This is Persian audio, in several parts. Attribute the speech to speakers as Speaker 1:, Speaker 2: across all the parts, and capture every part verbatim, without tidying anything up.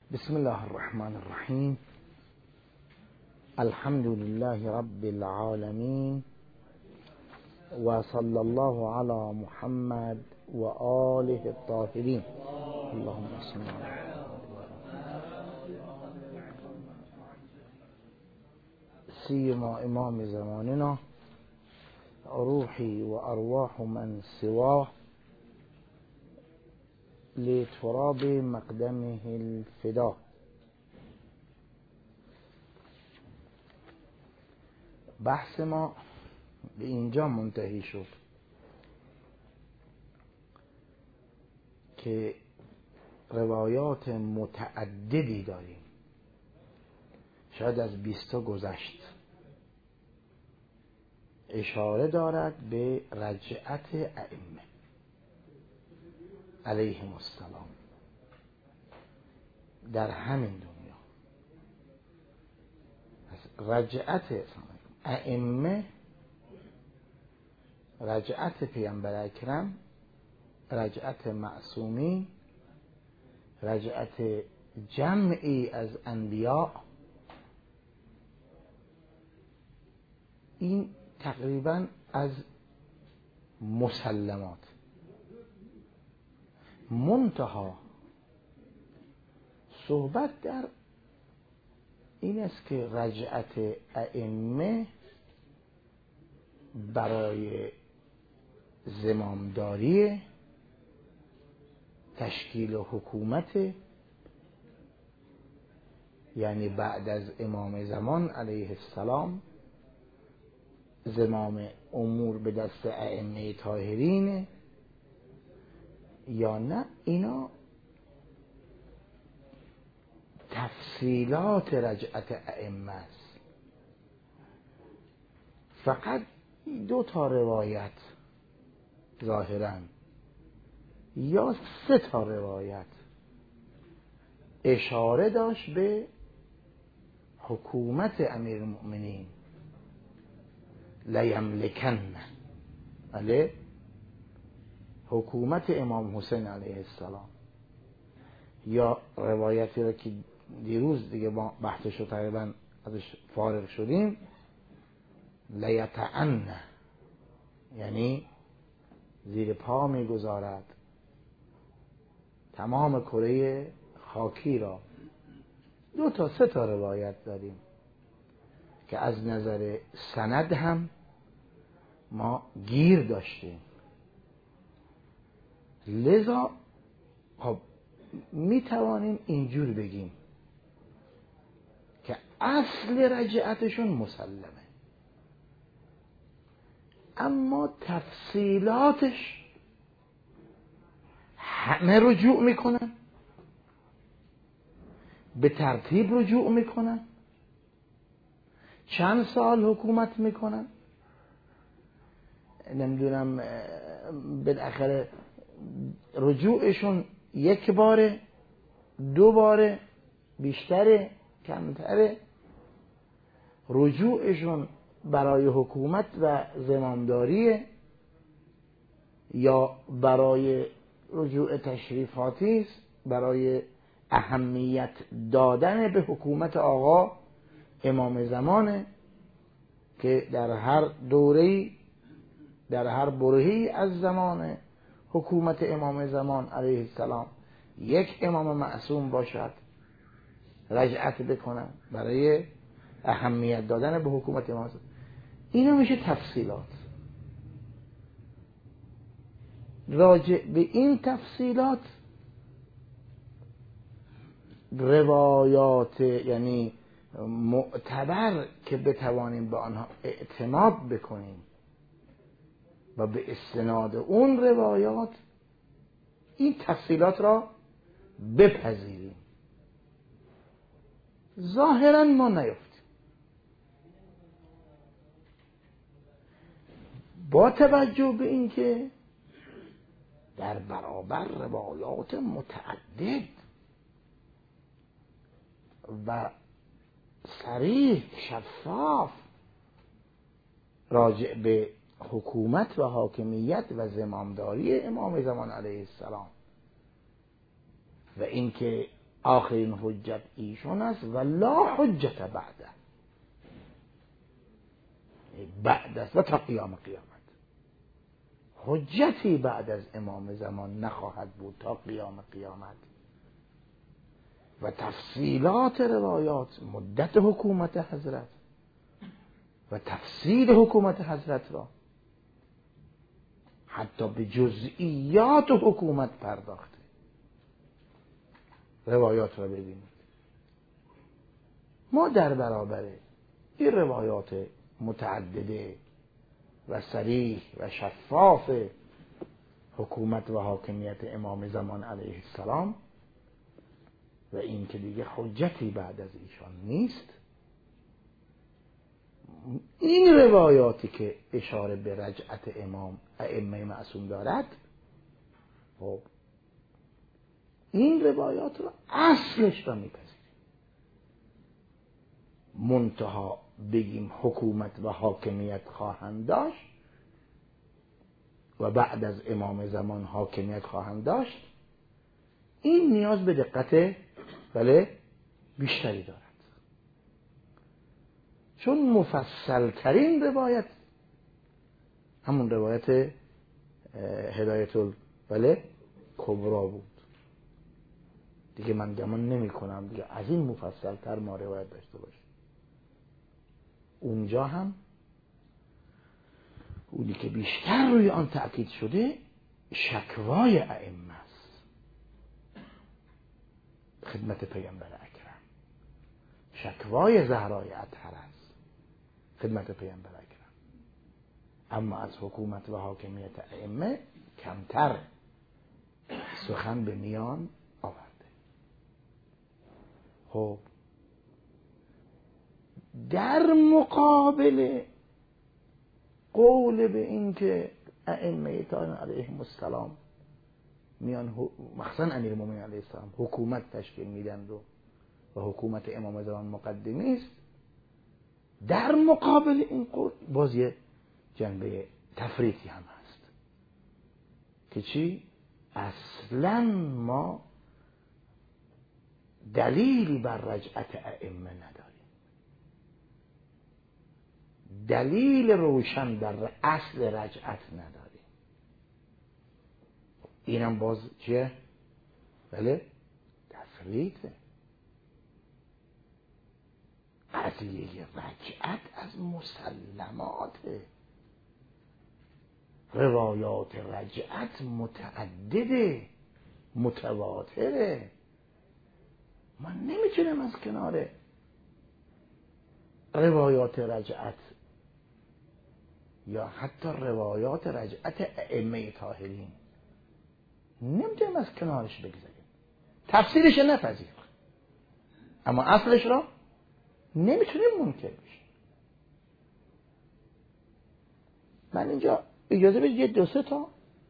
Speaker 1: بسم الله الرحمن الرحیم. الحمد لله رب العالمین و صلی الله علی محمد و آله الطاهرین. اللهم صل علی سیما امام زماننا روحی و ارواح من سواه لتراب مقدمه الفدا. بحث ما به اینجا منتهی شد که روایات متعددی داریم، شاید از بیستا گذشت، اشاره دارد به رجعت ائمه علیهم السلام در همین دنیا. رجعت ائمه، رجعت پیامبر اکرم، رجعت معصومین، رجعت جمعی از انبیاء، این تقریبا از مسلمات. منتها صحبت در این است که رجعت ائمه برای زمامداری، تشکیل حکومت، یعنی بعد از امام زمان علیه السلام زمام امور به دست ائمه طاهرین، یا نه اینا تفصیلات رجعت ائمه است. فقط دو تا روایت ظاهراً یا سه تا روایت اشاره داشت به حکومت امیرالمؤمنین، لیملکن، بله، حکومت امام حسین علیه السلام، یا روایتی را که دیروز دیگه با بحثشو تقریبا ازش فارغ شدیم، لیتعن، یعنی زیر پا میگذارد تمام کره خاکی را. دو تا سه تا روایت داریم که از نظر سند هم ما گیر داشتیم. لذا خب می توانیم اینجور بگیم که اصل رجعتشون مسلمه، اما تفصیلاتش همه رجوع میکنن، به ترتیب رجوع میکنن، چند سال حکومت میکنن، نمیدونم بالاخره رجوعشون یک باره، دو باره، بیشتره، کمتره، رجوعشون برای حکومت و زمامداری یا برای رجوع تشریفاتی است، برای اهمیت دادن به حکومت آقا امام زمانه که در هر دوره‌ای، در هر برهه‌ای از زمان حکومت امام زمان علیه السلام یک امام معصوم باشد، رجعت بکنن برای اهمیت دادن به حکومت امام زمان. اینا میشه تفصیلات. راجع به این تفصیلات روایات یعنی معتبر که بتوانیم به آنها اعتماد بکنیم و به استناد اون روایات این تفصیلات را بپذیریم. ظاهرا ما نیفتیم. با توجه به اینکه در برابر روایات متعدد و صریح شفاف راجع به حکومت و حاکمیت و زمامداری امام زمان علیه السلام و اینکه آخرین حجت ایشون است و لا حجت بعده، بعد است و تا قیام قیامت حجتی بعد از امام زمان نخواهد بود تا قیام قیامت. و تفصیلات روایات، مدت حکومت حضرت و تفصیل حکومت حضرت را حتی به جزئیات حکومت پرداخته. روایات را ببینید. ما در برابر این روایات متعدده و صریح و شفاف حکومت و حاکمیت امام زمان علیه السلام و این که دیگه حجتی بعد از ایشان نیست، این روایاتی که اشاره به رجعت امام ائمه معصوم دارد، خب این روایات رو اصلش را میپذیریم. منتها بگیم حکومت و حاکمیت خواهند داشت و بعد از امام زمان حاکمیت خواهند داشت، این نیاز به دقت بله بیشتری دارد، چون مفصل ترین روایت همون روایت هدایت بله کبرا بود. دیگه من گمان نمی کنم دیگه از این مفصل تر ما روایت داشته باشیم. اونجا هم اونی که بیشتر روی آن تأکید شده شکوای ائمه است خدمت پیامبر اکرم، شکوای زهرای اطهر است خدمت پیامبر اکرم. اما از حکومت و حاکمیت ائمه کمتر سخن به میان آورده. خب در مقابل قول به این که ائمه تان علیهم السلام میان مخصوصا امیرالمومنین علیه السلام حکومت تشکیل میدند و و حکومت امام زمان مقدمی است، در مقابل این قول باز یه جنبه تفریطی هم هست که چی؟ اصلا ما دلیلی بر رجعت ائمه نداریم، دلیل روشن در اصل رجعت نداریم. اینم باز چیه؟ بله تفریطه. قضیه رجعت از مسلماته، روایات رجعت متعدده متواتره. ما نمیتونیم از کنار روایات رجعت یا حتی روایات رجعت ائمه طاهرین نمیتونیم از کنارش بگذاریم. تفسیرش نپذیر اما اصلش را نمیتونیم منکر بشیم. من اینجا اجازه بدید یه دو سه تا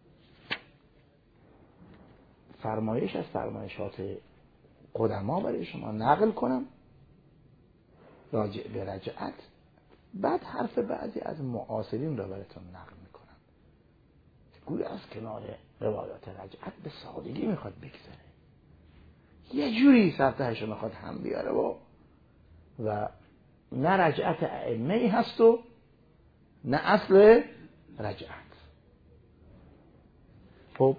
Speaker 1: فرمایش از فرمایشات قدما برای شما نقل کنم راجع به رجعت، بعد حرف بعضی از معاصرین را براتون نقل میکنم که گویا از کنار روایات رجعت به سادگی میخواد بگذره، یه جوری سرتهش رو میخواد هم بیاره و و نه رجعت ائمه هست و نه اصل رجعت. خب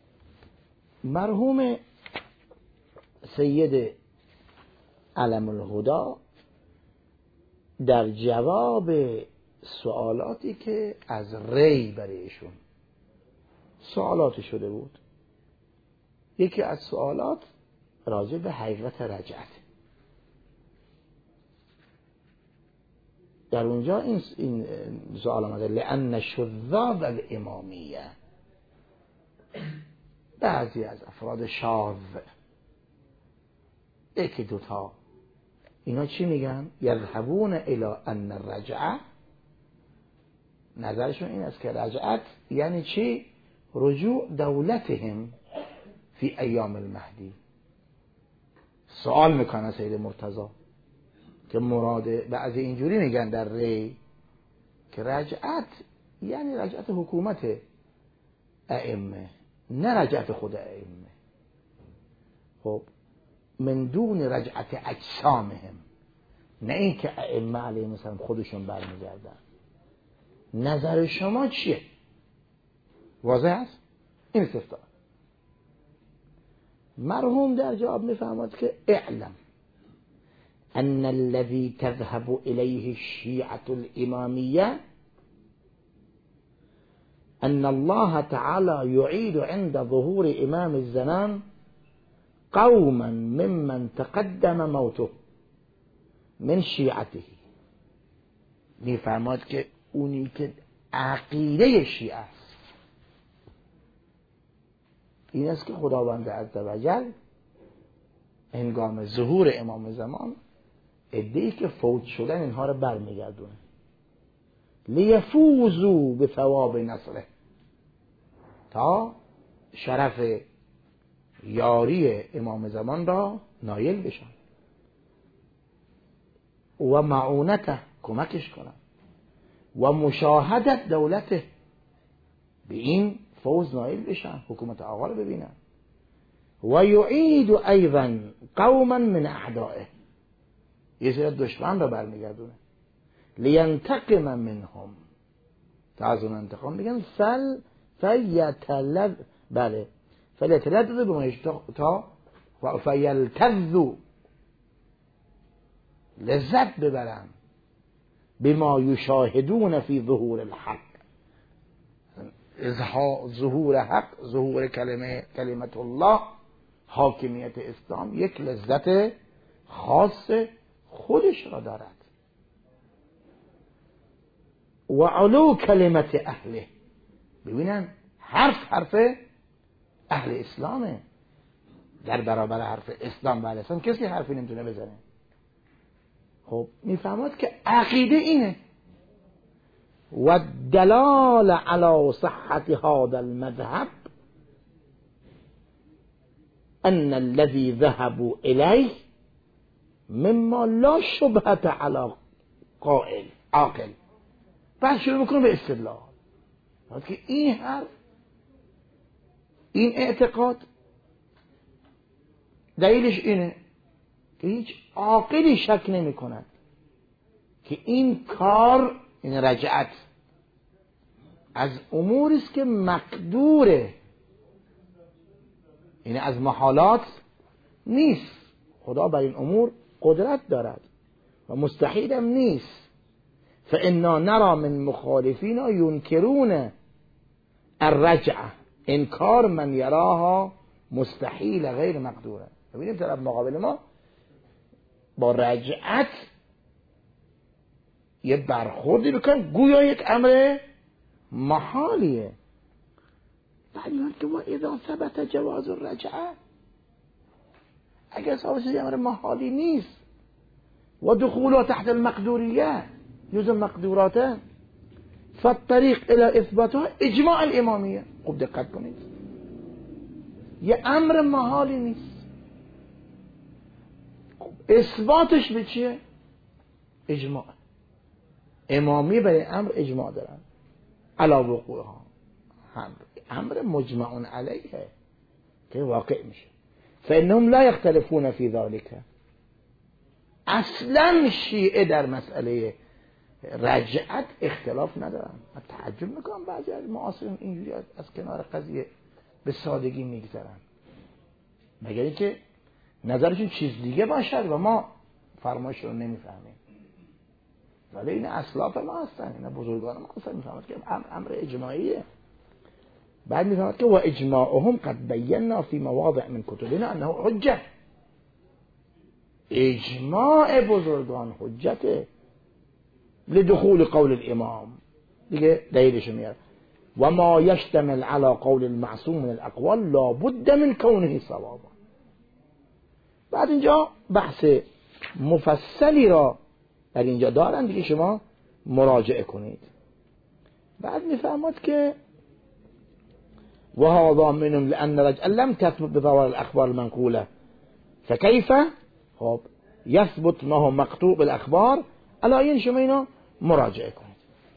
Speaker 1: مرحوم سید علم الهدا در جواب سوالاتی که از ری برایشون سوالات شده بود، یکی از سوالات راجع به حقیقت رجعت، در اونجا این این سوال آمده لأن شذاذ الامامیه، بعضی از افراد شاذ یکی دوتا اینا چی میگن؟ یذهبون الی ان الرجعه، نظرشون این است که رجعت یعنی چی؟ رجوع دولتهم فی ایام المهدی. سوال میکنه سید مرتضی که مراد بعضی اینجوری میگن در ری که رجعت یعنی رجعت حکومت ائمه نه رجعت خود ائمه. خب من دون رجعت اجسامهم، نه این که ائمه علیهم السلام خودشون برمیگردن. نظر شما چیه؟ واضح است؟ این استفسار. مرحوم در جواب میفرماد که اعلم ان الذي تذهب الیه الشیعة الامامیه ان الله تعالی یعید عند ظهور امام الزمان قوما ممن تقدم موته من شیعته. میفرماد که اونی که عقیده شیعه است این است که خداوند عزوجل هنگام ظهور امام زمان عده‌ای که فوت شدن اینها رو برمیگردونه لیفوزوا به ثواب نصره، تا شرف یاری امام زمان را نایل بشن و معونته کمکش کنن و مشاهدت دولته، به این فوز نایل بشن، حکومت آقا رو ببینن. و یعید ایضا قوما من اعدائه، یه سری دشمن رو برمیگردونه لینتقم منهم، تا از اون انتقام بگن فل فیتلذ بله فلیتلذ بما تا و فیلتذ لذت ببرن بما یشاهدون فی ظهور الحق، ظهور حق، ظهور کلمه کلمت الله، حاکمیت اسلام یک لذت خاص خودش را دارد. و علو کلمت اهله، ببینن حرف حرف اهل اسلامه، در برابر حرف اسلام و اهل اسلام کسی حرفی نمیتونه بزنه. خب میفهمد که عقیده اینه. و دلال علی صحت هذا المذهب ان الذي ذهبوا الیه مما لا شبهة علی قائل عاقل. بعد شروع میکنه به استدلال که این حرف، این اعتقاد دلیلش اینه که هیچ عاقلی شک نمی کند که این کار، این رجعت از اموری است که مقدوره، این از محالات نیست. خدا بر این امور قدرت دارد و مستحیل هم نیست. فانا نرى من مخالفینا ینکرون الرجعه انکار من یراها مستحیل غیر مقدوره. ببینیم طرف مقابل ما با رجعت یه برخوردی بکن گویا یک امر محالیه. بعد میگن که و اذا ثبت جواز الرجعه، اگر ثابت شد امر محالی نیست و دخولها تحت المقدوریه جزء مقدوراته، فالطریق الى اثباتها اجماع الامامیه. خوب دقت کنید، یه امر محالی نیست، اثباتش به چیه؟ اجماع. امامی برای امر اجماع دارن علا وقوعها، امر مجمع علیه که واقع میشه. فانهم لا یختلفون فی ذلک، اصلا شیعه در مسئله رجعت اختلاف ندارن. من تعجب میکنم بعضی از معاصرین اینجوری از کنار قضیه به سادگی میگذرن، مگر اینکه نظرشون چیز دیگه باشد و ما فرمایش رو نمیفهمیم. ولی این اسلاف ما هستن، این بزرگان ما هستن، میفهمد که امر اجماعیه. بعد میفهمد که و اجماعهم قد بینا فی مواضع من کتبنا انه حجه، اجماع بزرگان حجته لدخول قول الامام، دیگه دلیلش میاره. و ما یشتمل علی قول المعصوم من الاقوال لا بد من کونه صوابا. بعد اینجا بحث مفصلی را در اینجا دارن دیگه، شما مراجعه کنید. بعد میفهمد که و هذا منهم لان رجع لم تثبت بظواهر الاخبار المنقوله فكيف خب يثبت ما هو مقطوع بالاخبار. الان شما اینا مراجعه کنید.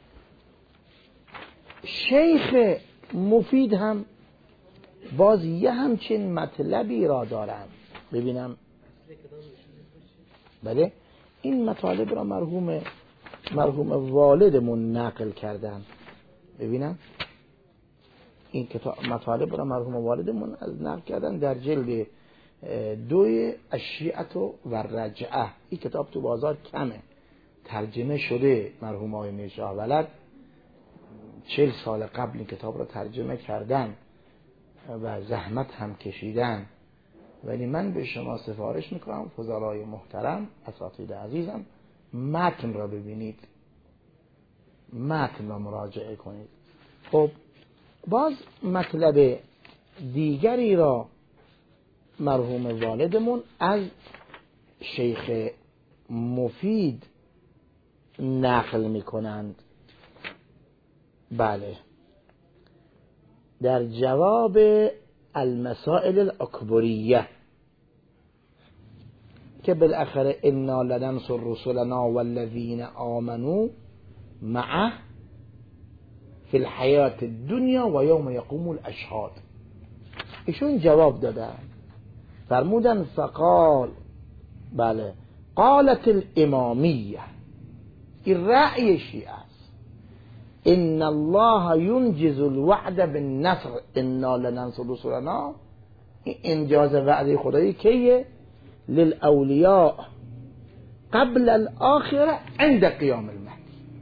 Speaker 1: شیخ مفید هم باز یه همچین مطلبی را دارن، ببینم بله این مطالب را مرحوم مرحوم والدمون نقل کردن. ببینم این کتاب مطالب را مرحوم والدمون از نقل کردن در جلد دوی الشیعة و رجعه. این کتاب تو بازار کمه، ترجمه شده. مرحوم آقای میر شاه ولد چهل سال قبل این کتاب را ترجمه کردن و زحمت هم کشیدن، ولی من به شما سفارش میکنم فضلای محترم، اساتید عزیزم، متن را ببینید، متن را مراجعه کنید. خب باز مطلب دیگری را مرحوم والدمون از شیخ مفید نقل میکنند. بله در جواب المسائل الاکبریه که بالاخره انا لننصر رسلنا والذین آمنوا معه فی الحیات الدنیا و یوم یقوم الاشهاد، ایشون جواب دادن، فرمودن فقال بله قالت الامامیه، این رأی شیعه است، ان الله ينجز الوعد بالنصر انا لننصر رسلنا، انجاز وعده خدایی کیه؟ للاولیاء قبل الاخره عند قیام المهدی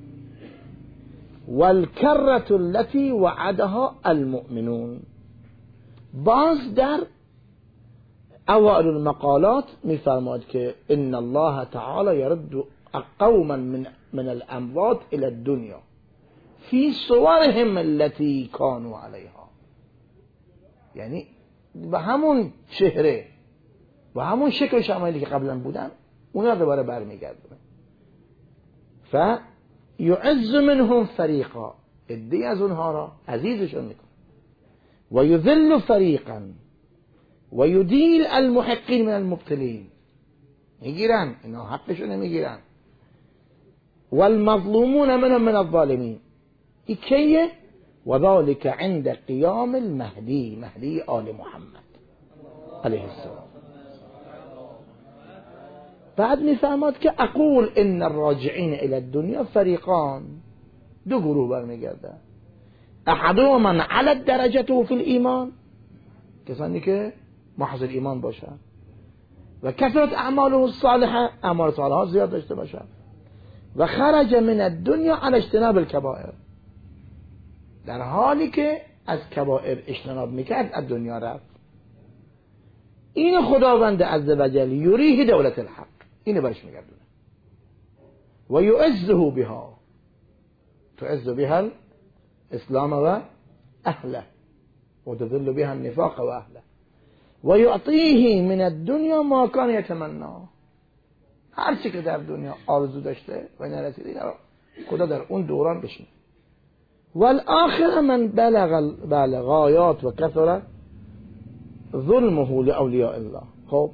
Speaker 1: والکرة التي وعدها المؤمنون. باز در اوائل المقالات میفرماد که ان الله تعالی یرد قوما من من الاموات الى الدنيا فی صورهم التي كانوا عليها، یعنی به همون چهره و همون شکل شمایلی که قبلا بودن اونا دوباره برمیگردونه. ف یعز منهم فریقا، عده‌ای از اونها را عزیزشون میکنه، و یذل فریقا و یدیل المحقین من المبتلین، میگیرن اینا حقشون میگیرن، والمظلومون منهم من الظالمین. این کیه؟ و ذلك عند قیام المهدی، مهدی آل محمد علیه السلام. بعد میفهمد که اقول ان الراجعین الى الدنیا فریقان، دو گروه برمیگردن، احدهم من علت درجته فی الایمان، کسانی که محض ایمان باشن و کثرت اعماله الصالحه، اعمال صالحات زیاد داشته باشن، و خرج من الدنیا علی اجتناب الکبائر، در حالی که از کبائر اجتناب میکرد از دنیا رفت. این خداوند عزوجل یریه دولت الحق، اینو برش میگردونه، و یعزه بها، تعز بها الاسلام و اهله و تذل بها النفاق و اهله، و یعطیه من الدنیا ما کان یتمنا، هر چی که در دنیا آرزو داشته و نرسیده خدا در اون دوران بشینه. والآخر من بلغ الغایات و کثر ظلمه لاولیاء الله. خب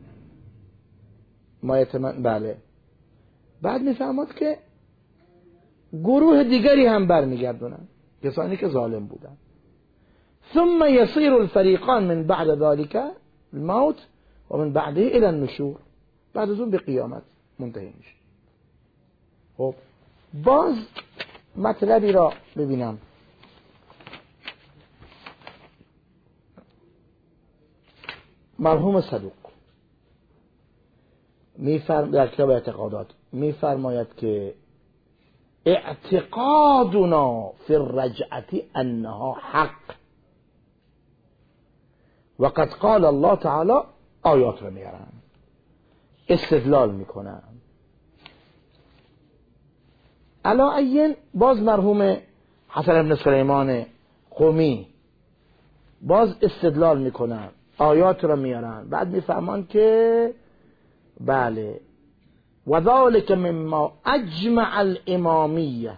Speaker 1: ما یتمن بله. بعد میفهمد که گروه دیگری هم برمیگردونن، کسانی که ظالم بودن. ثم يصير الفريقان من بعد ذلك الموت و من بعده الى النشور، بعد از اون به قیامت منتهی میشه. خب باز مطلبی را ببینم. مرحوم صدوق میفرم در کتاب اعتقادات میفرماید که اعتقادنا فی الرجعه انها حق، و قد قال الله تعالی، آیات رو میارن استدلال میکنن. علا این باز مرحوم حسن بن سلیمان قمی باز استدلال میکنن، آیات رو میارن، بعد میفهمان که بله و ذلك مما اجمع الامامیه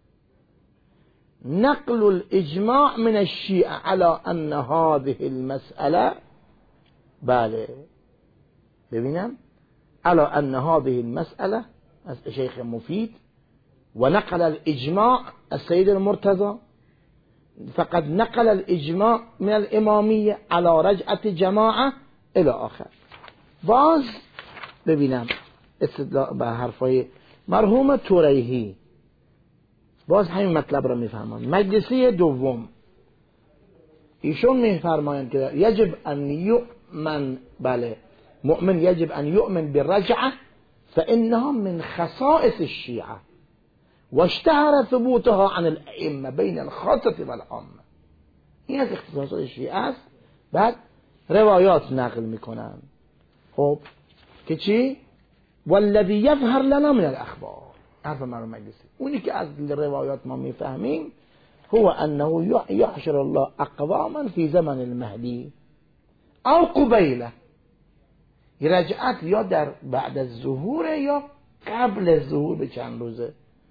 Speaker 1: نقل الاجماع من الشیعه على ان هذه المسأله، بله ببینم على ان هذه المسأله از شیخ مفید، و نقل الاجماع السيد المرتضى، فقد نقل الاجماع من الامامیه على رجعه جماعه الى آخر. باز ببینم استدلال به حرفای مرحوم توریحی، باز همین مطلب را میفهمند. مجلسی دوم ایشون میفرمایند که یجب ان یؤمن، بله مؤمن یجب ان یؤمن بالرجعه فانها من خصائص الشیعه واشتهر ثبوتها عن الائمه بین الخاصه والعامه. این از اختصاصات شیعه است. بعد روایات نقل میکنن. خب که چی؟ والذی یظهر لنا من الاخبار، حرف مرحوم مجلسی، اونی که از روایات ما میفهمیم هو انه یحشر الله اقواما فی زمن المهدی او قبیله، رجعت یا در بعد از ظهور یا قبل از ظهور به چند روزه.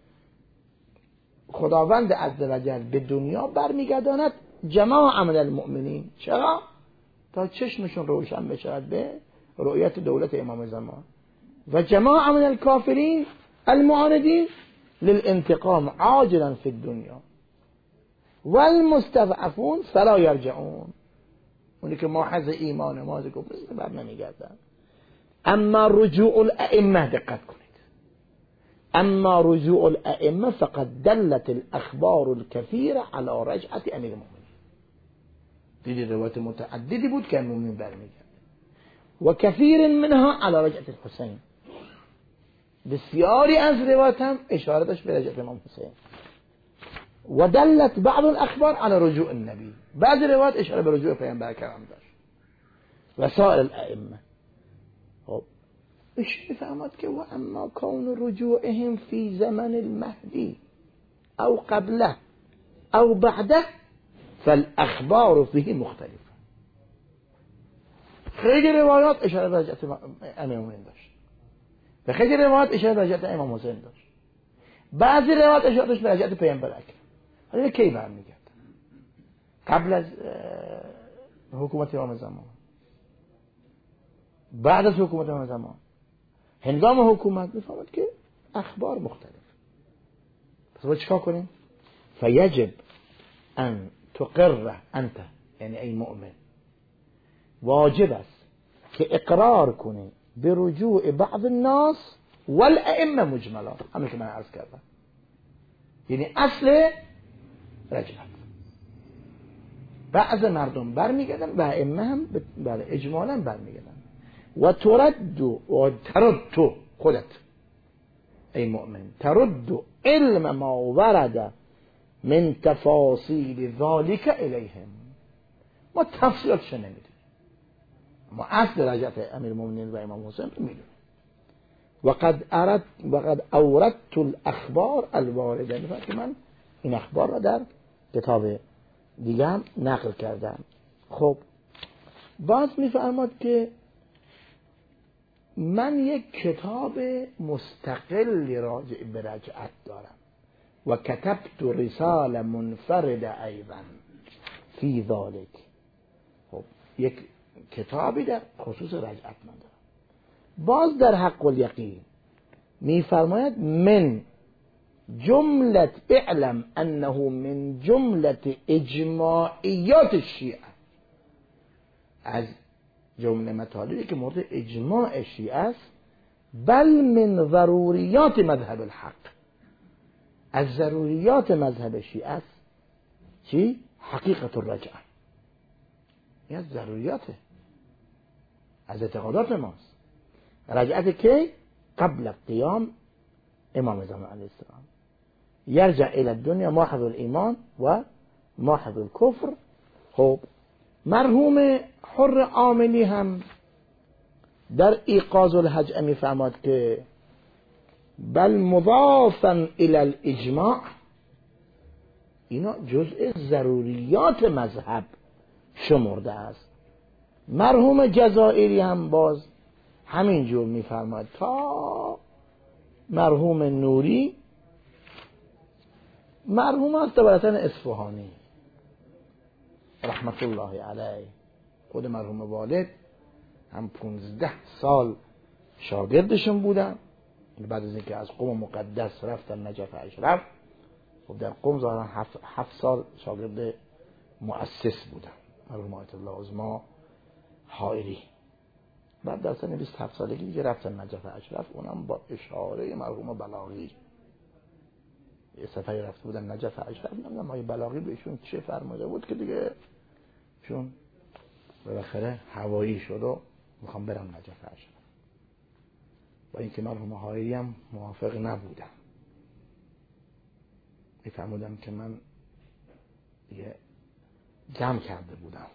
Speaker 1: خداوند عزوجل به دنیا برمیگرداند جماع من المؤمنین. چرا؟ تا چشمشون روشن بشود به رؤیت دولت امام زمان. و جماع من الکافرین المعاندین للانتقام عاجلا فی الدنیا والمستضعفون فلا یرجعون، اونی که ماحظ ایمان ماذ کفر بر نمیگردن. اما رجوع الائمه، دقت کنید، اما رجوع الائمه فقد دلت الاخبار الكثيره على رجعه امیر المؤمنین. دیدی روایت متعددی بود که المؤمنین برمیگرده. و کثیر منها على رجعه الحسین، بسیاری از روایات هم اشاره داشت به رجعت امام حسین. و دلت بعض الاخبار على رجوع النبی، بعض روایات اشاره به رجوع پیامبر کرام داشت و سائر الائمه. خب ايش بفهمت که و اما کون رجوعهم فی زمن المهدی او قبله او بعده فالاخبار فيه مختلفه. خیلی روایات اشاره به رجعت امام مومنین داشت و خیلی روایات اشاره به رجعت امام حسین داشت. بعضی روایات اشاره داشت به رجعت پیامبر اکرم. حالا کی برمیگرد؟ قبل از حکومت امام زمان، بعد از حکومت امام زمان، هنگام حکومت. میفهمد که اخبار مختلف. پس باید چیکار کنیم؟ فیجب ان تقر انت، یعنی ای مؤمن واجب است که اقرار کنی به رجوع بعض الناس والائمه مجملا، همین که من عرض کردم. یعنی اصل رجعت بعض مردم برمیگردن و ائمه هم بله اجمالا برمیگردن. و ترد و ترد تو خودت ای مؤمن ترد علم ما ورد من تفاصیل ذالک الیهم. ما تفصیلاتش نمیدونیم، ما اصل رجعت امیر المؤمنین و امام حسین میدونیم. وقد اردت وقد اوردت الاخبار الوارده، که من این اخبار را در کتاب دیگه هم نقل کردم. خب باز میفرماد که من یک کتاب مستقل راجع به رجعت دارم و کتبت رساله منفرده ایضا فی ذلک. خب یک کتابی در خصوص رجعت من دارم. باز در حق الیقین میفرماید من جملت اعلم انه من جملت اجماعیات الشیعه، از جمله مطالبی که مورد اجماع شیعه است. بل من ضروریات مذهب الحق، از ضروریات مذهب شیعه است. چی؟ حقیقت الرجعه، این از ضروریاته، از اعتقادات ماست. رجعت کی؟ قبل قیام امام زمان علیه السلام. یرجع الى الدنیا ماحظ الایمان و ماحظ الکفر. خب مرحوم حر عاملی هم در ایقاظ الحج می فرماد که بل مضافا الى الاجماع، اینا جزء ضروریات مذهب شمرده است. مرحوم جزائری هم باز همین جور می فرماد تا مرحوم نوری. مرحوم است برسن اصفهانی رحمت الله علیه، خود مرحوم والد هم پونزده سال شاگردشون بودن. بعد از اینکه از قم مقدس رفتن نجف اشرف، خب در قم ظاهرا هفت, هفت سال شاگرد مؤسس بودن مرحوم آیت الله عظما حائری بعد در سن بیست و هفت سالگی دیگه رفتن نجف اشرف، اونم با اشاره مرحوم بلاغی. یه سفری رفته بودن نجف اشرف، نمیدونم آقای بلاغی بهشون چه فرموده بود که دیگه چون بالاخره هوایی شد و میخوام برم نجف اشرف. با اینکه مرحوم هایی هم موافق نبودم، میفهمودم که من دیگه جمع کرده بودم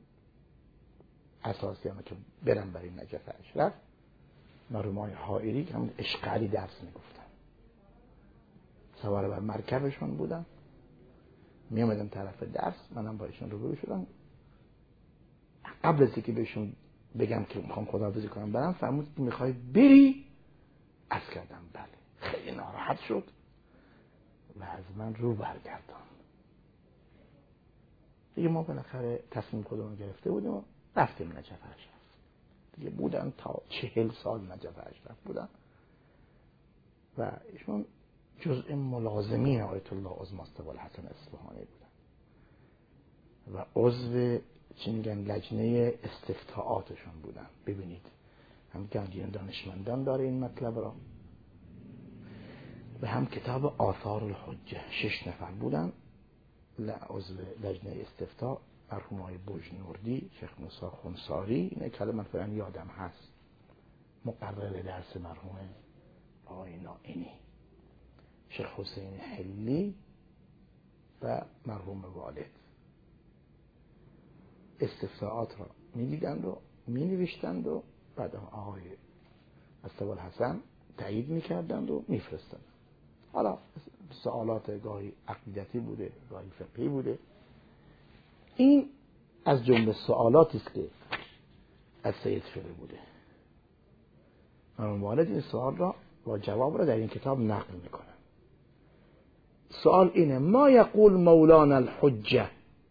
Speaker 1: اساسی همه که برم برای نجف اشرف. مرحوم های هایی که هم اشقالی درس میگفتن، سوار بر مرکبشون بودم، می اومدم طرف درس، منم با ایشون روبرو شدم. قبل از اینکه بهشون بگم که میخوام خداحافظی کنم برم، فرمود میخوای بری؟ از کردم بله. خیلی ناراحت شد و از من رو برگردان. دیگه ما بالاخره تصمیم خودمون گرفته بودیم و رفتیم نجف اشرف. دیگه بودن تا چهل سال نجف اشرف بودن و ایشون جزء ملازمین آیت الله عظمی ابوالحسن اصفهانی بودن و عضو چی میگن لجنه استفتاءاتشون بودن. ببینید هم گنجین دانشمندان داره این مطلب را، و هم کتاب آثار الحجه. شش نفر بودن عضو لجنه استفتاء، مرحوم های بوجنوردی، شیخ موسی خنساری، اینه کلمه فعلا یادم هست، مقرر درس مرحوم آقای نائینی، شیخ حسین حلی و مرحوم والد. استفتاءات را می دیدند و می نوشتند و بعد آقای ابوالحسن تایید می کردند و می فرستند. حالا سوالات گاهی عقیدتی بوده، گاهی فقهی بوده. این از جمله سوالاتی است که از سید شده بوده. مرحوم والد این سوال را و جواب را در این کتاب نقل میکنه. سوال اینه: ما یقول مولانا الحجه،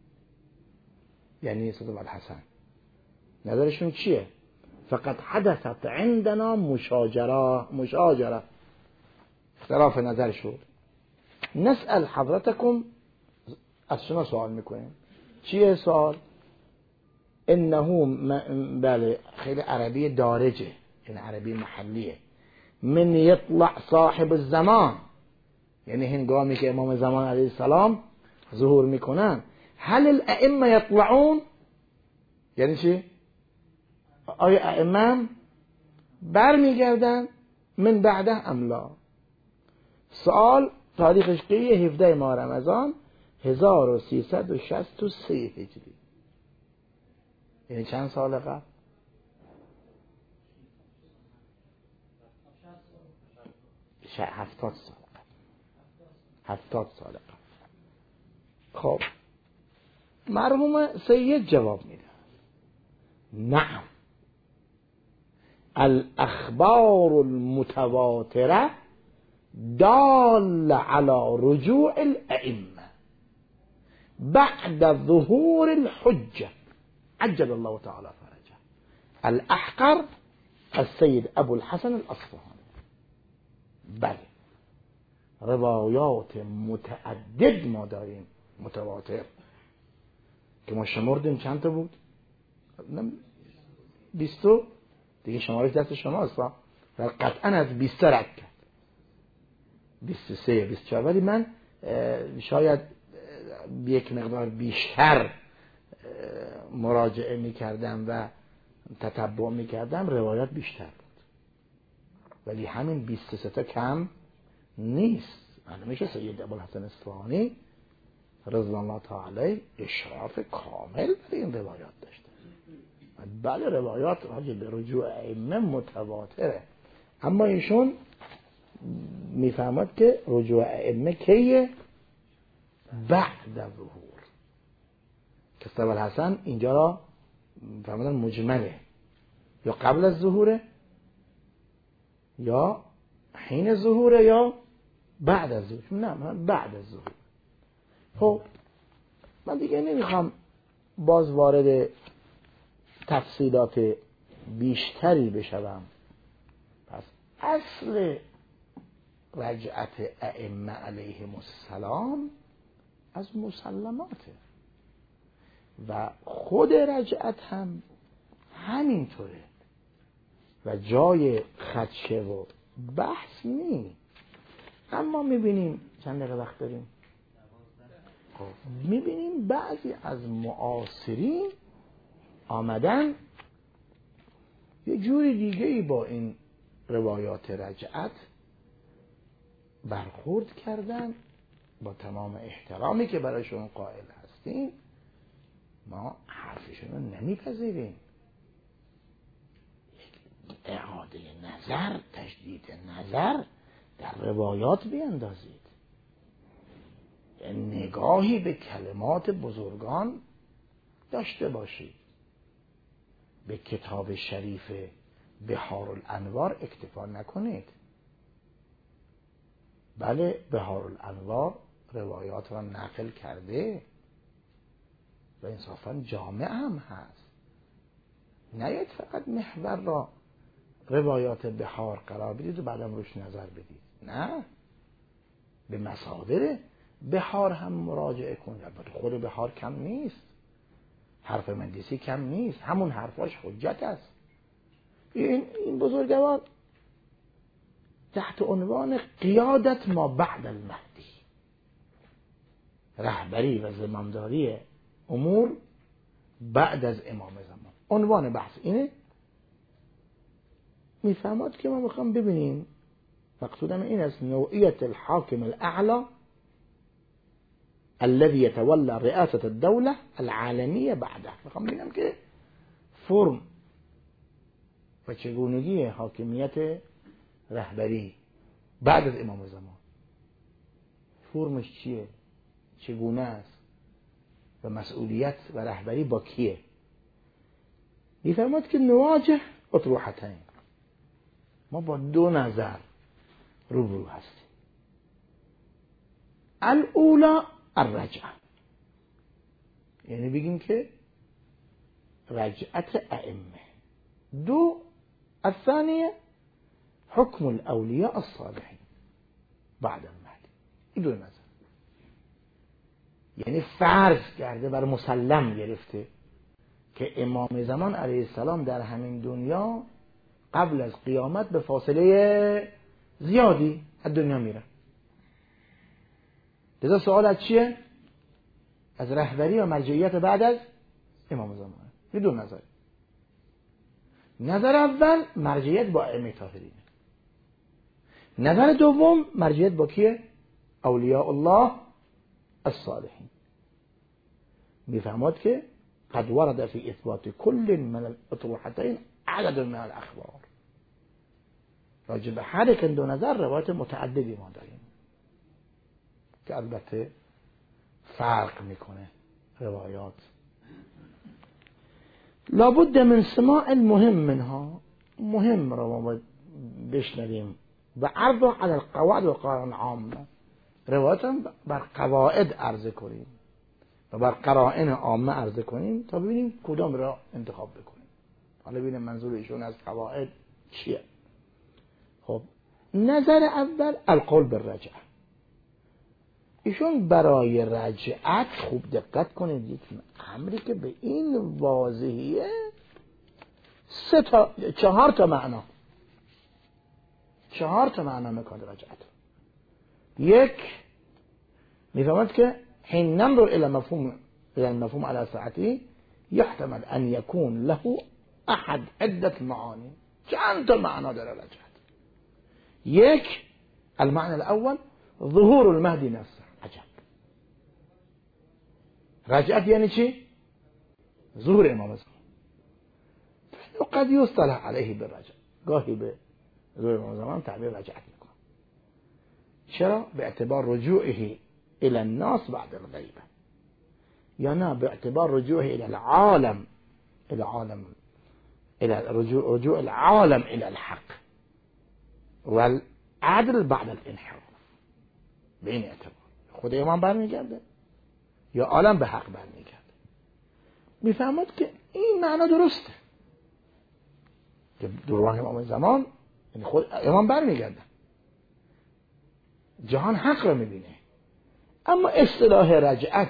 Speaker 1: یعنی سید ابوالحسن نظرشون چیه؟ فقط حدثت عندنا مشاجره مشاجره اختلاف نظر شد. نسأل حضرتكم، از شما سوال میکنیم. چیه سوال؟ انه م... بله خیلی عربی دارجه، این عربی محلیه. من یطلع صاحب الزمان، یعنی هنگامی که امام زمان علیه السلام ظهور میکنن، هل الائمه یطلعون؟ یعنی چی؟ آیا ائمه برمیگردن من بعده ام لا؟ سوال تاریخش که هفده ماه رمضان هزار و سیصد و شصت و سه هجری، یعنی چند سال قبل؟ هفتاد سال قبل. هفتاد سال قبل. خب مرحوم سید جواب میده: نعم، الاخبار المتواتره دال على رجوع الائمه بعد ظهور الحجه عجل الله تعالی فرجه. الاحقر السید ابوالحسن الاصفهانی. بله روایات متعدد ما داریم متواتر که ما شمردیم. چند تا بود؟ بیستو دیگه، شمارش دست شماست و قطعا از بیست رد کرد، بیست و سه بیست و چهار، ولی من شاید یک مقدار بیشتر مراجعه میکردم و تتبع میکردم، روایات بیشتر بود، ولی همین بیست و سه تا کم نیست. معلومه که سید ابوالحسن اصفهانی رضی الله تعالی اشراف کامل برای این روایات داشته. بله روایات راجع به رجوع ائمه متواتره، اما ایشون میفهمد که رجوع ائمه کیه؟ بعد ظهور. که سید ابوالحسن اینجا را فهمیدن مجمله، یا قبل از ظهوره یا حین ظهوره یا بعد از ظهور. نه من بعد از ظهور. خب من دیگه نمیخوام باز وارد تفصیلات بیشتری بشوم. پس اصل رجعت ائمه علیهم السلام از مسلماته و خود رجعت هم همینطوره. و جای خدشه و بحث نی. اما میبینیم چند دقیقه وقت داریم، میبینیم بعضی از معاصرین آمدن یه جوری دیگه ای با این روایات رجعت برخورد کردن. با تمام احترامی که برایشون قائل هستیم، ما حرفشون رو نمیپذیریم. اعاده نظر، تجدید نظر در روایات بیندازید، نگاهی به کلمات بزرگان داشته باشید. به کتاب شریف بحار الانوار اکتفا نکنید. بله، بحار الانوار روایات را نقل کرده و انصافاً جامع هم هست. نیاید فقط محور را روایات بحار قرار بدید و بعدم روش نظر بدید. نه، به مصادر بحار هم مراجعه کنید. خود بحار کم نیست، حرف مندیسی کم نیست، همون حرفاش حجت است. این این بزرگوار تحت عنوان قیادت ما بعد المهدی، رهبری و زمامداری امور بعد از امام زمان، عنوان بحث اینه. میفهمد که ما میخوام ببینیم، مقصودم این است، نوعیت الحاکم الاعلى الذي يتولى رئاسة الدولة العالمية بعده. میخوام ببینم که فرم و چگونگی حاکمیت رهبری بعد از امام زمان، فرمش چیه، چگونه است و مسئولیت و رهبری با کیه. میفرماد که نواجه اطروحتین، ما با دو نظر روبرو هستیم. الاولا الرجعه، یعنی بگیم که رجعت ائمه. دو، الثانیه حکم الاولیاء الصالحین بعد المهدی. این دو نظر، یعنی فرض کرده، بر مسلم گرفته که امام زمان علیه السلام در همین دنیا قبل از قیامت به فاصله زیادی از دنیا میره. لذا سوال از چیه؟ از رهبری و مرجعیت بعد از امام زمان. این دو نظر. نظر اول مرجعیت با ائمه طاهرین، نظر دوم مرجعیت با کیه؟ اولیاء الله الصالحین. میفهمد که قد ورد فی اثبات کل من الاطروحتین عدد من الاخبار. راجع به هر یک دو نظر روایت متعددی ما داریم که البته فرق میکنه روایات. لابد من سماع المهم منها، مهم را ما باید بشنویم و عرض علی القواعد و قرائن عامه، روایات هم بر قواعد عرضه کنیم و بر قرائن عامه عرضه کنیم تا ببینیم کدام را انتخاب بکنیم. حالا ببینیم منظور ایشون از قواعد چیه. خب، نظر اول القول بالرجعه. ایشون برای رجعت، خوب دقت کنید، یک امری که به این واضحیه، سه تا چهار تا معنا چهار تا معنا میکنه رجعت. یک، میفهمد که حين ننظر الى مفهوم الى المفهوم على ساعته يحتمل ان يكون له احد عدة معاني. چند تا معنا داره رجعت. یک، المعنى الاول ظهور المهدي نفسه. عجب، رجعت یعنی چی؟ ظهور امام زمان. قد يصطلح عليه بالرجع، گاهی به ظهور امام زمان تعبیر رجعت میکنه. چرا؟ به اعتبار رجوعه الى الناس بعد الغیبه، یا نه به اعتبار رجوعه الى العالم، الى عالم الى رجوع, رجوع العالم الى الحق والعدل بعد الانحراف. به این اعتبار خود امام برمیگرده یا عالم به حق برمیگرده. میفهمد که این معنا درسته که دوران امام زمان یعنی خود امام برمیگرده، جهان حق رو میبینه. اما اصطلاح رجعت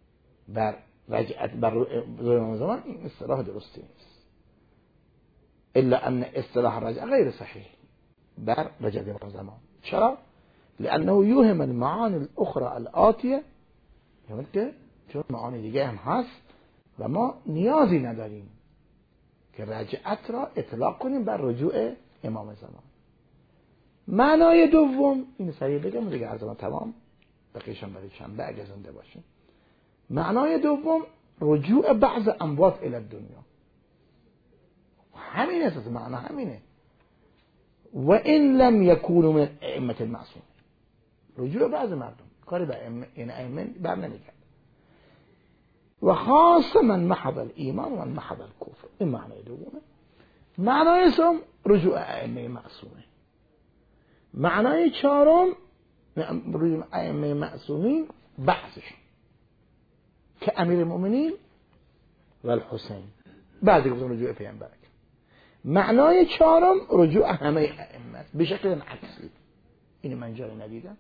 Speaker 1: بر رجعت بر ظهور امام زمان این اصطلاح درستی نیست. الا ان اصطلاح رجع غیر صحیح بر رجعت امام زمان. چرا؟ لانه یوهم المعانی الاخرى الاتیه، یعنی که چون معانی دیگه هم هست و ما نیازی نداریم که رجعت را اطلاق کنیم بر رجوع امام زمان. معنای دوم، این سریع بگم دیگه از ما تمام، بقیشم برای شنبه اگه زنده باشیم. معنای دوم رجوع بعض اموات الی الدنیا، همین اساس معنا همینه. و این لم یکونوا من ائمه المعصومین، رجوع بعض مردم کاری به این ائمه بر نمیگرده. و خاص من محض الایمان و من محض الکفر، این معنای دومه. معنای سوم رجوع ائمه معصومه. معنای چهارم رجوع ائمه معصومین بعضشون که امیر المؤمنین و الحسین، بعضی گفتن رجوع پیامبر. معنای چهارم رجوع همه ائمه به شکل عکسی. این من جایی ندیدم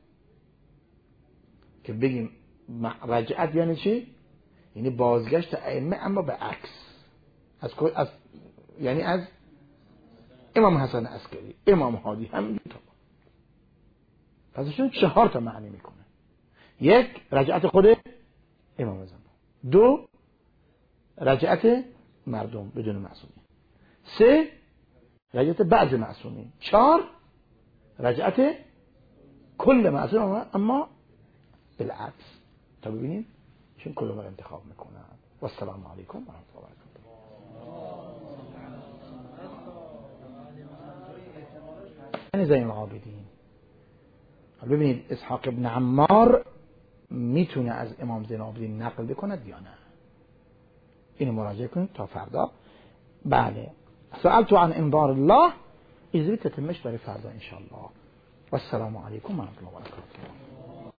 Speaker 1: که بگیم رجعت یعنی چی؟ یعنی بازگشت ائمه اما به عکس، از از یعنی از امام حسن عسکری، امام هادی، همین تا پسشون چهار تا معنی میکنه. یک، رجعت خود امام زمان. دو، رجعت مردم بدون معصومین. سه، رجعت بعض معصومین. چهار، رجعت کل معصوم اما بالعکس. تا ببینیم چون کل ما انتخاب میکنن. و السلام علیکم و رحمت الله و برکاته. یعنی زین العابدین. ببینید اسحاق ابن عمار میتونه از امام زین العابدین نقل بکند یا نه؟ اینو مراجعه کنید تا فردا. بله، سألت عن انظار الله، اجازه تتمش برای فردا ان شاء الله. و السلام علیکم و رحمت الله و برکاته.